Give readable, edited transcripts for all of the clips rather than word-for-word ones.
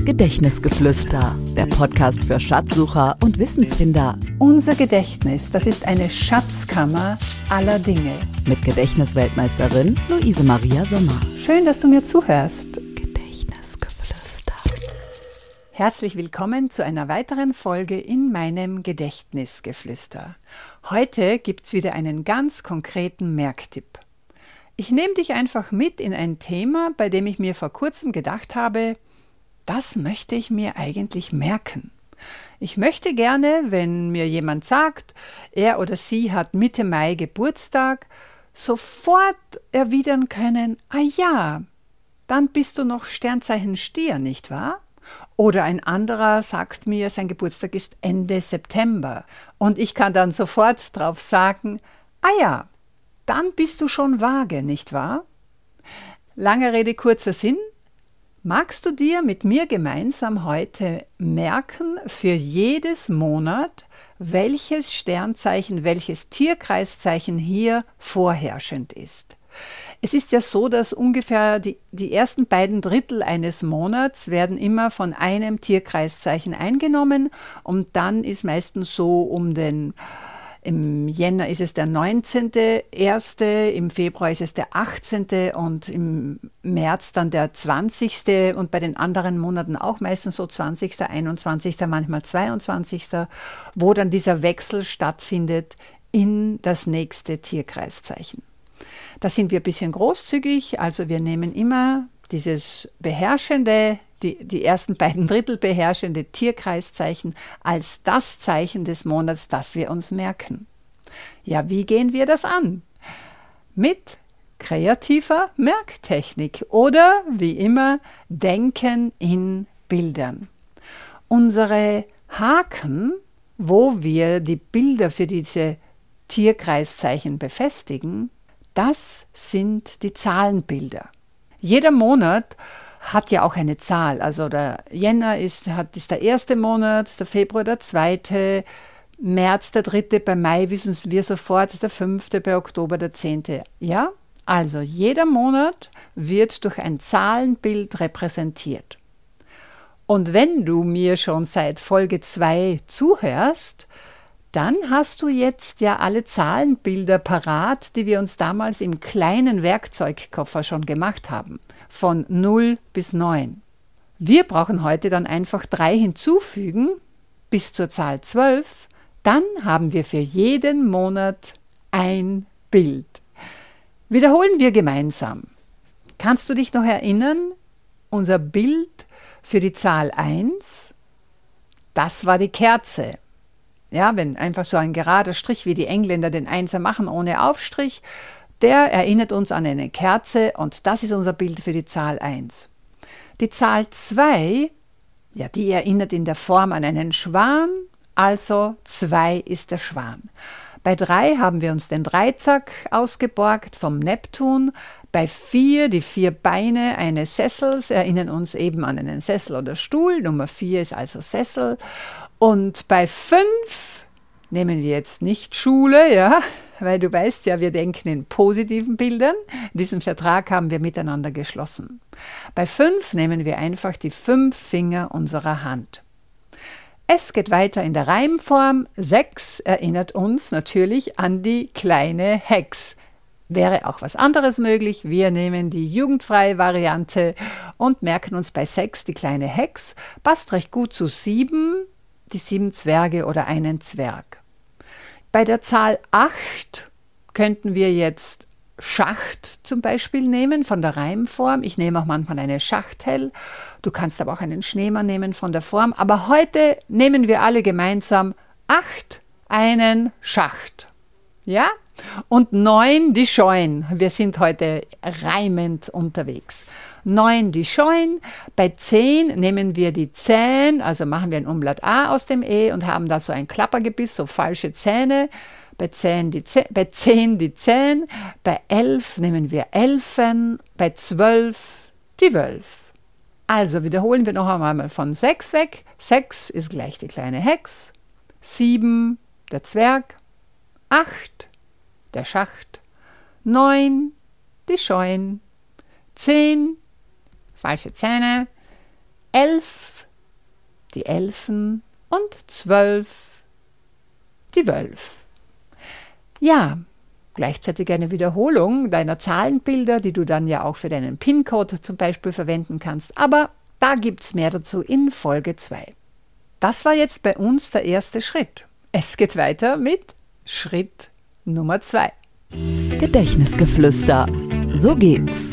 Gedächtnisgeflüster, der Podcast für Schatzsucher und Wissensfinder. Unser Gedächtnis, das ist eine Schatzkammer aller Dinge. Mit Gedächtnisweltmeisterin Luise Maria Sommer. Schön, dass du mir zuhörst. Gedächtnisgeflüster. Herzlich willkommen zu einer weiteren Folge in meinem Gedächtnisgeflüster. Heute gibt's wieder einen ganz konkreten Merktipp. Ich nehme dich einfach mit in ein Thema, bei dem ich mir vor kurzem gedacht habe, das möchte ich mir eigentlich merken. Ich möchte gerne, wenn mir jemand sagt, er oder sie hat Mitte Mai Geburtstag, sofort erwidern können, ah ja, dann bist du noch Sternzeichen Stier, nicht wahr? Oder ein anderer sagt mir, sein Geburtstag ist Ende September und ich kann dann sofort drauf sagen, ah ja, dann bist du schon Waage, nicht wahr? Lange Rede, kurzer Sinn. Magst du dir mit mir gemeinsam heute merken, für jedes Monat, welches Sternzeichen, welches Tierkreiszeichen hier vorherrschend ist? Es ist ja so, dass ungefähr die ersten beiden Drittel eines Monats werden immer von einem Tierkreiszeichen eingenommen und dann ist meistens so im Jänner ist es der 19.1., im Februar ist es der 18. und im März dann der 20. und bei den anderen Monaten auch meistens so 20., 21., manchmal 22., wo dann dieser Wechsel stattfindet in das nächste Tierkreiszeichen. Da sind wir ein bisschen großzügig, also wir nehmen immer dieses beherrschende, die ersten beiden Drittel beherrschende Tierkreiszeichen als das Zeichen des Monats, das wir uns merken. Ja, wie gehen wir das an? Mit kreativer Merktechnik oder wie immer Denken in Bildern. Unsere Haken, wo wir die Bilder für diese Tierkreiszeichen befestigen, das sind die Zahlenbilder. Jeder Monat hat ja auch eine Zahl. Also der Jänner ist der erste Monat, der Februar der zweite, März der dritte, bei Mai wissen wir sofort der fünfte, bei Oktober der 10. Ja, also jeder Monat wird durch ein Zahlenbild repräsentiert. Und wenn du mir schon seit Folge 2 zuhörst, dann hast du jetzt ja alle Zahlenbilder parat, die wir uns damals im kleinen Werkzeugkoffer schon gemacht haben, von 0 bis 9. Wir brauchen heute dann einfach 3 hinzufügen, bis zur Zahl 12, dann haben wir für jeden Monat ein Bild. Wiederholen wir gemeinsam. Kannst du dich noch erinnern, unser Bild für die Zahl 1, das war die Kerze. Ja, wenn einfach so ein gerader Strich, wie die Engländer den Einser machen, ohne Aufstrich, der erinnert uns an eine Kerze und das ist unser Bild für die Zahl 1. Die Zahl 2, ja, die erinnert in der Form an einen Schwan, also 2 ist der Schwan. Bei 3 haben wir uns den Dreizack ausgeborgt vom Neptun. Bei 4, die 4 Beine eines Sessels, erinnern uns eben an einen Sessel oder Stuhl. Nummer 4 ist also Sessel. Und bei 5 nehmen wir jetzt nicht Schule, ja, weil du weißt ja, wir denken in positiven Bildern. Diesen Vertrag haben wir miteinander geschlossen. Bei 5 nehmen wir einfach die 5 Finger unserer Hand. Es geht weiter in der Reimform. 6 erinnert uns natürlich an die kleine Hex. Wäre auch was anderes möglich. Wir nehmen die jugendfreie Variante und merken uns bei 6 die kleine Hex. Passt recht gut zu 7. Die 7 Zwerge oder einen Zwerg. Bei der Zahl 8 könnten wir jetzt Schacht zum Beispiel nehmen von der Reimform. Ich nehme auch manchmal eine Schachtel. Du kannst aber auch einen Schneemann nehmen von der Form. Aber heute nehmen wir alle gemeinsam 8 einen Schacht. Ja? Und 9 die Scheun. Wir sind heute reimend unterwegs. 9 die Scheun, bei 10 nehmen wir die Zähne, also machen wir ein Umlaut A aus dem E und haben da so ein Klappergebiss, so falsche Zähne, bei 10 die Zähne, bei 11 nehmen wir Elfen, bei 12 die Wölf. Also wiederholen wir noch einmal von 6 weg. 6 ist gleich die kleine Hex, 7 der Zwerg, 8 der Schacht, 9 die Scheun, 10 falsche Zähne, 11 die Elfen und 12 die Wölf. Ja, gleichzeitig eine Wiederholung deiner Zahlenbilder, die du dann ja auch für deinen PIN-Code zum Beispiel verwenden kannst. Aber da gibt es mehr dazu in Folge 2. Das war jetzt bei uns der erste Schritt. Es geht weiter mit Schritt Nummer 2. Gedächtnisgeflüster. So geht's.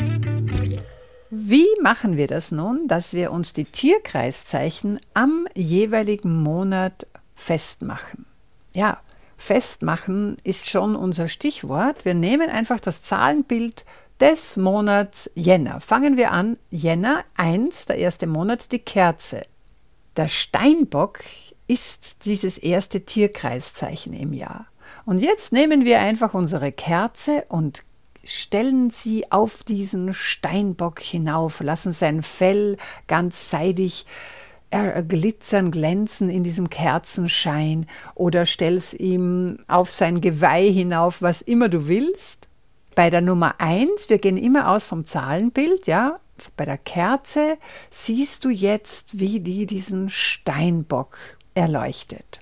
Wie machen wir das nun, dass wir uns die Tierkreiszeichen am jeweiligen Monat festmachen? Ja, festmachen ist schon unser Stichwort. Wir nehmen einfach das Zahlenbild des Monats Jänner. Fangen wir an, Jänner 1, der erste Monat, die Kerze. Der Steinbock ist dieses erste Tierkreiszeichen im Jahr. Und jetzt nehmen wir einfach unsere Kerze und stellen sie auf diesen Steinbock hinauf, lassen sein Fell ganz seidig glitzern, glänzen in diesem Kerzenschein oder stell's ihm auf sein Geweih hinauf, was immer du willst. Bei der Nummer 1, wir gehen immer aus vom Zahlenbild, ja, bei der Kerze siehst du jetzt, wie die diesen Steinbock erleuchtet.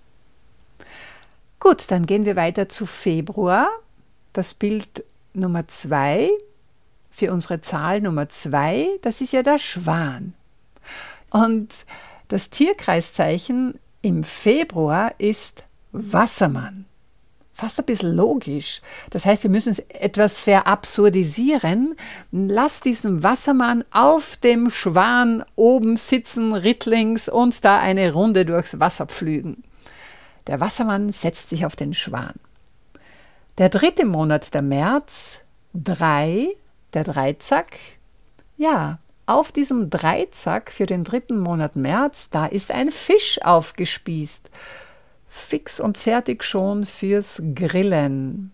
Gut, dann gehen wir weiter zu Februar. Das Bild Nummer 2, für unsere Zahl Nummer 2, das ist ja der Schwan. Und das Tierkreiszeichen im Februar ist Wassermann. Fast ein bisschen logisch. Das heißt, wir müssen es etwas verabsurdisieren. Lass diesen Wassermann auf dem Schwan oben sitzen, rittlings und da eine Runde durchs Wasser pflügen. Der Wassermann setzt sich auf den Schwan. Der dritte Monat, der März, 3, der Dreizack. Ja, auf diesem Dreizack für den dritten Monat März, da ist ein Fisch aufgespießt. Fix und fertig schon fürs Grillen.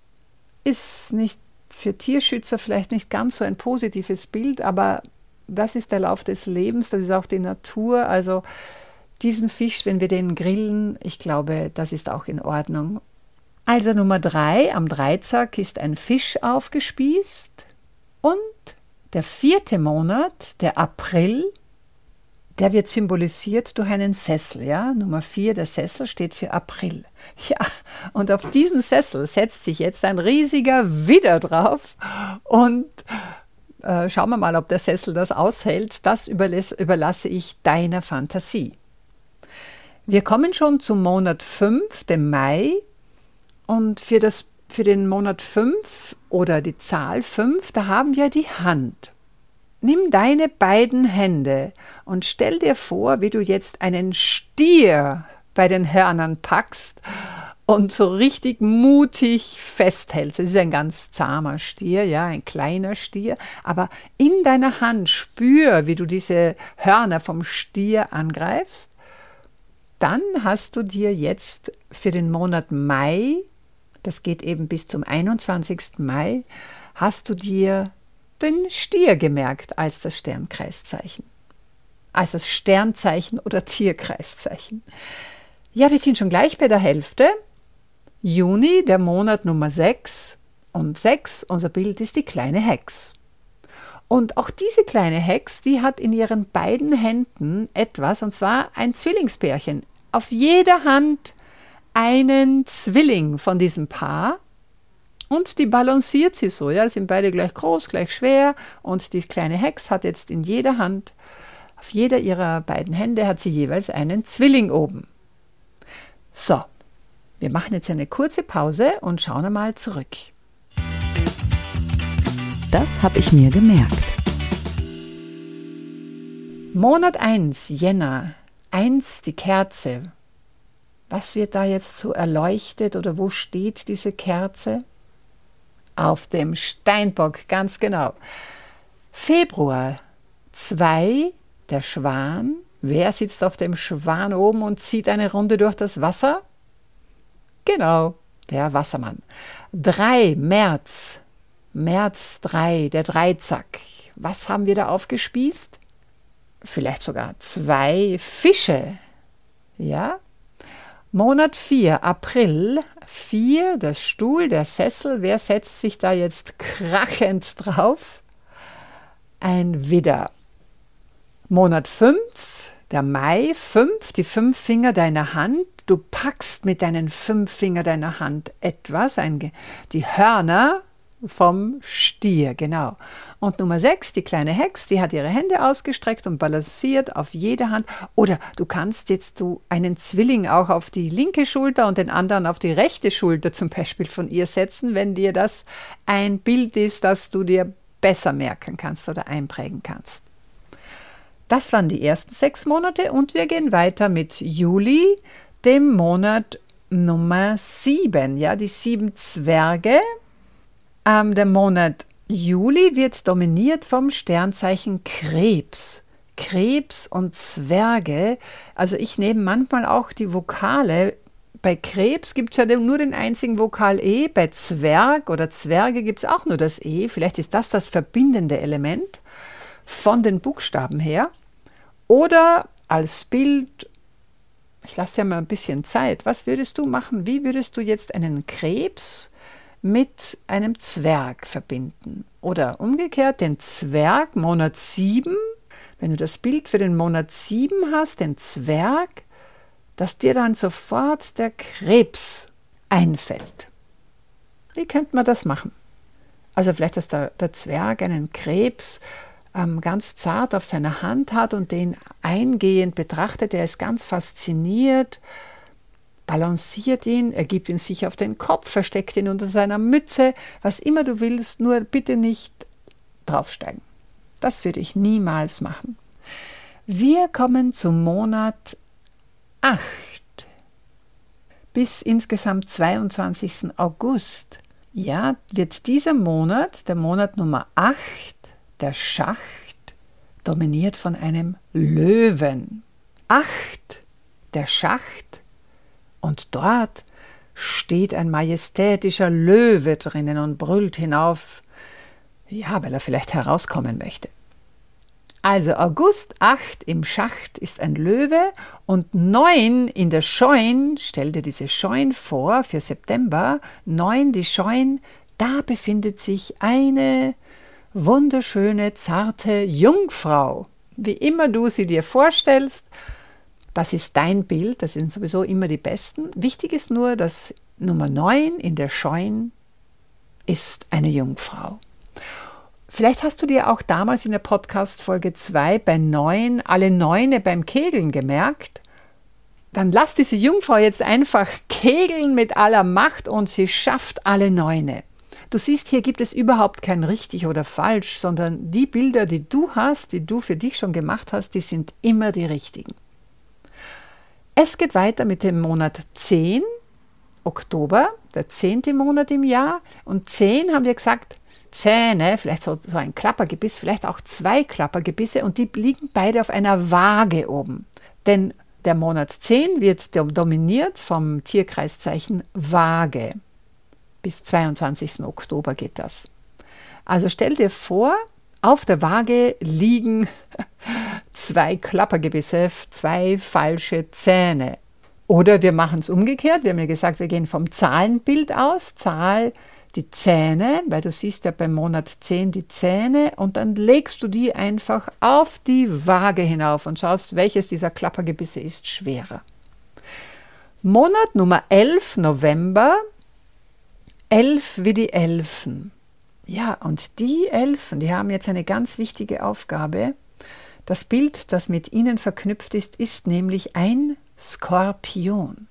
Ist nicht für Tierschützer vielleicht nicht ganz so ein positives Bild, aber das ist der Lauf des Lebens, das ist auch die Natur. Also diesen Fisch, wenn wir den grillen, ich glaube, das ist auch in Ordnung. Also Nummer 3, am Dreizack ist ein Fisch aufgespießt und der vierte Monat, der April, der wird symbolisiert durch einen Sessel. Ja? Nummer 4, der Sessel, steht für April. Ja, und auf diesen Sessel setzt sich jetzt ein riesiger Widder drauf und schauen wir mal, ob der Sessel das aushält. Das überlasse ich deiner Fantasie. Wir kommen schon zum Monat 5, dem Mai. Und für den Monat 5 oder die Zahl 5, da haben wir die Hand. Nimm deine beiden Hände und stell dir vor, wie du jetzt einen Stier bei den Hörnern packst und so richtig mutig festhältst. Es ist ein ganz zahmer Stier, ja, ein kleiner Stier, aber in deiner Hand spür, wie du diese Hörner vom Stier angreifst. Dann hast du dir jetzt für den Monat Mai, das geht eben bis zum 21. Mai, hast du dir den Stier gemerkt als das Sternkreiszeichen. Als das Sternzeichen oder Tierkreiszeichen. Ja, wir sind schon gleich bei der Hälfte. Juni, der Monat Nummer 6. Und 6, unser Bild ist die kleine Hex. Und auch diese kleine Hex, die hat in ihren beiden Händen etwas, und zwar ein Zwillingspärchen. Auf jeder Hand einen Zwilling von diesem Paar. Und die balanciert sie so, ja, sind beide gleich groß, gleich schwer und die kleine Hex hat jetzt in jeder Hand, auf jeder ihrer beiden Hände hat sie jeweils einen Zwilling oben. So, wir machen jetzt eine kurze Pause und schauen einmal zurück. Das habe ich mir gemerkt. Monat 1, Jänner, 1, die Kerze. Was wird da jetzt so erleuchtet oder wo steht diese Kerze? Auf dem Steinbock, ganz genau. Februar 2, der Schwan. Wer sitzt auf dem Schwan oben und zieht eine Runde durch das Wasser? Genau, der Wassermann. 3, März. März 3, der Dreizack. Was haben wir da aufgespießt? Vielleicht sogar 2 Fische. Ja? Monat 4, April, 4, der Stuhl, der Sessel. Wer setzt sich da jetzt krachend drauf? Ein Widder. Monat 5, Der Mai, 5, die 5 Finger deiner Hand. Du packst mit deinen 5 Fingern deiner Hand etwas, die Hörner vom Stier, genau. Und Nummer 6, die kleine Hex, die hat ihre Hände ausgestreckt und balanciert auf jeder Hand. Oder du kannst jetzt einen Zwilling auch auf die linke Schulter und den anderen auf die rechte Schulter zum Beispiel von ihr setzen, wenn dir das ein Bild ist, das du dir besser merken kannst oder einprägen kannst. Das waren die ersten 6 Monate und wir gehen weiter mit Juli, dem Monat Nummer 7, ja, die 7 Zwerge. Der Monat Juli wird dominiert vom Sternzeichen Krebs. Krebs und Zwerge, also ich nehme manchmal auch die Vokale. Bei Krebs gibt es ja nur den einzigen Vokal E, bei Zwerg oder Zwerge gibt es auch nur das E. Vielleicht ist das verbindende Element von den Buchstaben her. Oder als Bild, ich lasse dir mal ein bisschen Zeit, was würdest du machen? Wie würdest du jetzt einen Krebs mit einem Zwerg verbinden? Oder umgekehrt den Zwerg, Monat 7, wenn du das Bild für den Monat 7 hast, den Zwerg, dass dir dann sofort der Krebs einfällt. Wie könnte man das machen? Also vielleicht, dass der Zwerg einen Krebs ganz zart auf seiner Hand hat und den eingehend betrachtet. Er ist ganz fasziniert, balanciert ihn, er gibt ihn sich auf den Kopf, versteckt ihn unter seiner Mütze, was immer du willst, nur bitte nicht draufsteigen. Das würde ich niemals machen. Wir kommen zum Monat 8 bis insgesamt 22. August. Ja, wird dieser Monat, der Monat Nummer 8, der Schacht, dominiert von einem Löwen. 8, der Schacht, und dort steht ein majestätischer Löwe drinnen und brüllt hinauf, ja, weil er vielleicht herauskommen möchte. Also August 8 im Schacht ist ein Löwe und 9 in der Scheun, stell dir diese Scheun vor für September, 9 die Scheun, da befindet sich eine wunderschöne, zarte Jungfrau. Wie immer du sie dir vorstellst, das ist dein Bild, das sind sowieso immer die besten. Wichtig ist nur, dass Nummer 9 in der Scheun ist eine Jungfrau. Vielleicht hast du dir auch damals in der Podcast-Folge 2 bei 9 alle Neune beim Kegeln gemerkt. Dann lass diese Jungfrau jetzt einfach kegeln mit aller Macht und sie schafft alle Neune. Du siehst, hier gibt es überhaupt kein richtig oder falsch, sondern die Bilder, die du hast, die du für dich schon gemacht hast, die sind immer die richtigen. Es geht weiter mit dem Monat 10, Oktober, der 10. Monat im Jahr. Und 10 haben wir gesagt, Zähne, vielleicht so ein Klappergebiss, vielleicht auch 2 Klappergebisse und die liegen beide auf einer Waage oben. Denn der Monat 10 wird dominiert vom Tierkreiszeichen Waage. Bis 22. Oktober geht das. Also stell dir vor, auf der Waage liegen 2 Klappergebisse, 2 falsche Zähne. Oder wir machen es umgekehrt. Wir haben ja gesagt, wir gehen vom Zahlenbild aus. Zahl, die Zähne, weil du siehst ja beim Monat 10 die Zähne und dann legst du die einfach auf die Waage hinauf und schaust, welches dieser Klappergebisse ist schwerer. Monat Nummer 11, November, 11 wie die Elfen. Ja, und die Elfen, die haben jetzt eine ganz wichtige Aufgabe. Das Bild, das mit ihnen verknüpft ist, ist nämlich ein Skorpion.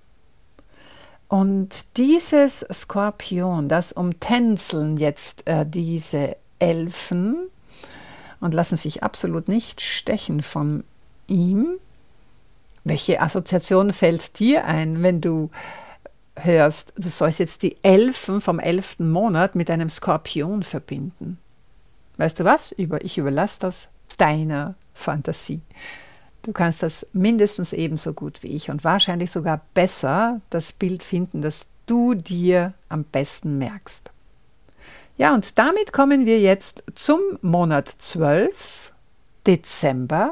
Und dieses Skorpion, das umtänzeln jetzt diese Elfen und lassen sich absolut nicht stechen von ihm. Welche Assoziation fällt dir ein, wenn du hörst, du sollst jetzt die Elfen vom 11. Monat mit einem Skorpion verbinden? Weißt du was? Ich überlasse das deiner Fantasie. Du kannst das mindestens ebenso gut wie ich und wahrscheinlich sogar besser das Bild finden, das du dir am besten merkst. Ja, und damit kommen wir jetzt zum Monat 12, Dezember.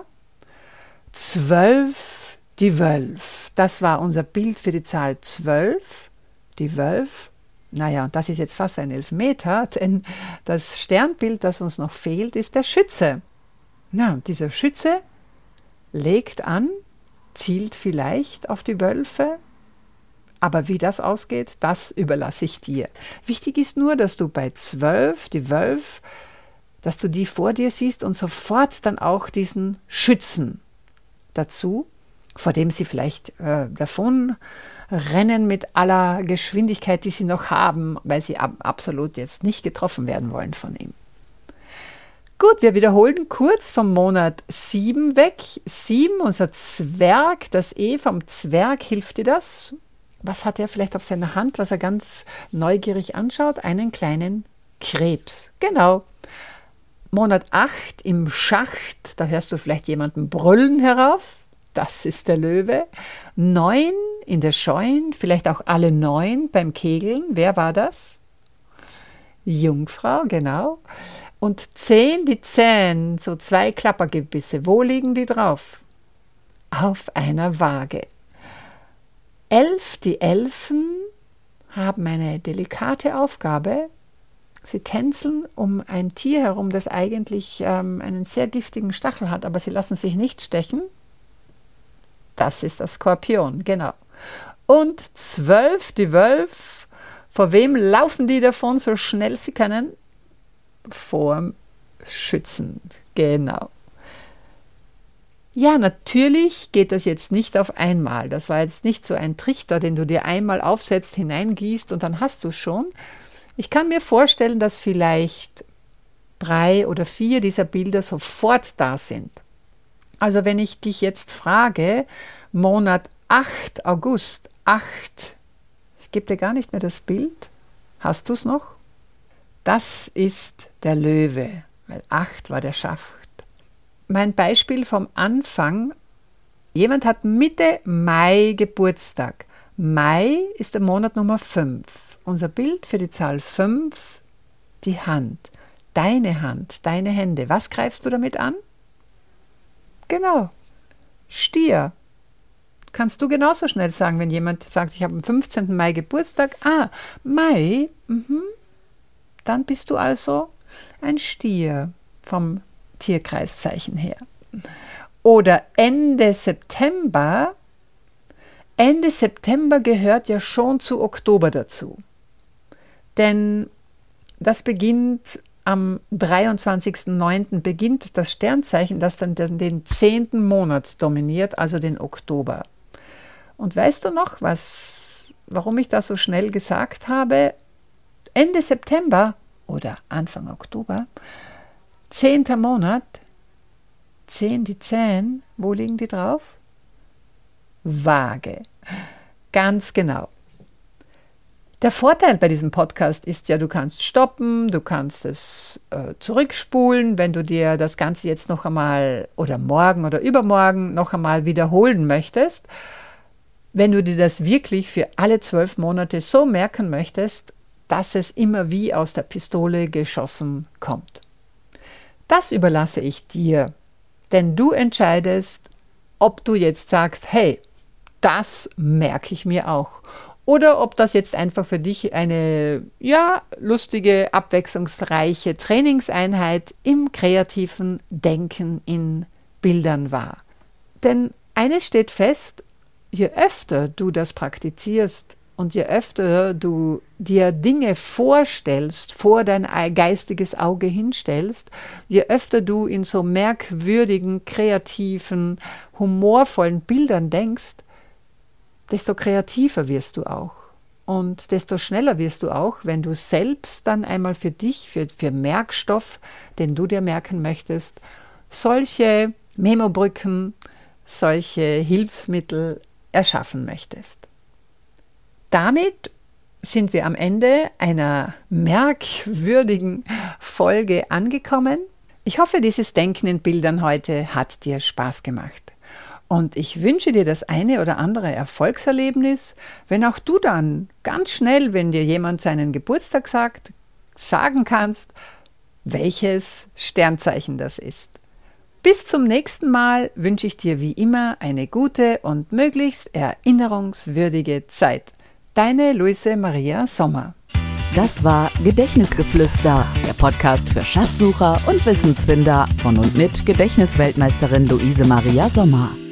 12, die Wölf. Das war unser Bild für die Zahl 12, die Wölf. Naja, und das ist jetzt fast ein Elfmeter, denn das Sternbild, das uns noch fehlt, ist der Schütze. Ja, und dieser Schütze legt an, zielt vielleicht auf die Wölfe, aber wie das ausgeht, das überlasse ich dir. Wichtig ist nur, dass du bei 12, die Wölfe, dass du die vor dir siehst und sofort dann auch diesen Schützen dazu, vor dem sie vielleicht davon rennen mit aller Geschwindigkeit, die sie noch haben, weil sie absolut jetzt nicht getroffen werden wollen von ihm. Gut, wir wiederholen kurz vom Monat 7 weg. 7, unser Zwerg, das E vom Zwerg, hilft dir das? Was hat er vielleicht auf seiner Hand, was er ganz neugierig anschaut? Einen kleinen Krebs. Genau. Monat 8 im Schacht, da hörst du vielleicht jemanden brüllen herauf. Das ist der Löwe. 9 in der Scheun, vielleicht auch alle 9 beim Kegeln. Wer war das? Jungfrau, genau. Und 10, die Zähne, so 2 Klappergebisse. Wo liegen die drauf? Auf einer Waage. 11, die Elfen haben eine delikate Aufgabe. Sie tänzeln um ein Tier herum, das eigentlich einen sehr giftigen Stachel hat, aber sie lassen sich nicht stechen. Das ist der Skorpion, genau. Und 12, die Wölfe. Vor wem laufen die davon so schnell sie können? Vorm Schützen, genau. Ja, natürlich geht das jetzt nicht auf einmal. Das war jetzt nicht so ein Trichter, den du dir einmal aufsetzt, hineingießt und dann hast du es schon. Ich kann mir vorstellen, dass vielleicht 3 oder 4 dieser Bilder sofort da sind. Also wenn ich dich jetzt frage, Monat 8, August, 8, ich gebe dir gar nicht mehr das Bild, hast du es noch? Das ist der Löwe, weil 8 war der Schaft. Mein Beispiel vom Anfang, jemand hat Mitte Mai Geburtstag. Mai ist der Monat Nummer 5. Unser Bild für die Zahl 5, die Hand, deine Hände. Was greifst du damit an? Genau, Stier. Kannst du genauso schnell sagen, wenn jemand sagt, ich habe am 15. Mai Geburtstag. Mai, dann bist du also ein Stier vom Tierkreiszeichen her. Oder Ende September. Ende September gehört ja schon zu Oktober dazu. Denn das beginnt am 23.09. beginnt das Sternzeichen, das dann den 10. Monat dominiert, also den Oktober. Und weißt du noch, warum ich das so schnell gesagt habe? Ende September oder Anfang Oktober, 10. Monat, 10 die Zähne, wo liegen die drauf? Waage. Ganz genau. Der Vorteil bei diesem Podcast ist ja, du kannst stoppen, du kannst es zurückspulen, wenn du dir das Ganze jetzt noch einmal oder morgen oder übermorgen noch einmal wiederholen möchtest. Wenn du dir das wirklich für alle 12 Monate so merken möchtest, dass es immer wie aus der Pistole geschossen kommt. Das überlasse ich dir, denn du entscheidest, ob du jetzt sagst, hey, das merke ich mir auch. Oder ob das jetzt einfach für dich eine lustige, abwechslungsreiche Trainingseinheit im kreativen Denken in Bildern war. Denn eines steht fest, je öfter du das praktizierst und je öfter du dir Dinge vorstellst, vor dein geistiges Auge hinstellst, je öfter du in so merkwürdigen, kreativen, humorvollen Bildern denkst, desto kreativer wirst du auch. Und desto schneller wirst du auch, wenn du selbst dann einmal für dich, für Merkstoff, den du dir merken möchtest, solche Memobrücken, solche Hilfsmittel erschaffen möchtest. Damit sind wir am Ende einer merkwürdigen Folge angekommen. Ich hoffe, dieses Denken in Bildern heute hat dir Spaß gemacht. Und ich wünsche dir das eine oder andere Erfolgserlebnis, wenn auch du dann ganz schnell, wenn dir jemand seinen Geburtstag sagt, sagen kannst, welches Sternzeichen das ist. Bis zum nächsten Mal wünsche ich dir wie immer eine gute und möglichst erinnerungswürdige Zeit. Deine Luise Maria Sommer. Das war Gedächtnisgeflüster, der Podcast für Schatzsucher und Wissensfinder von und mit Gedächtnisweltmeisterin Luise Maria Sommer.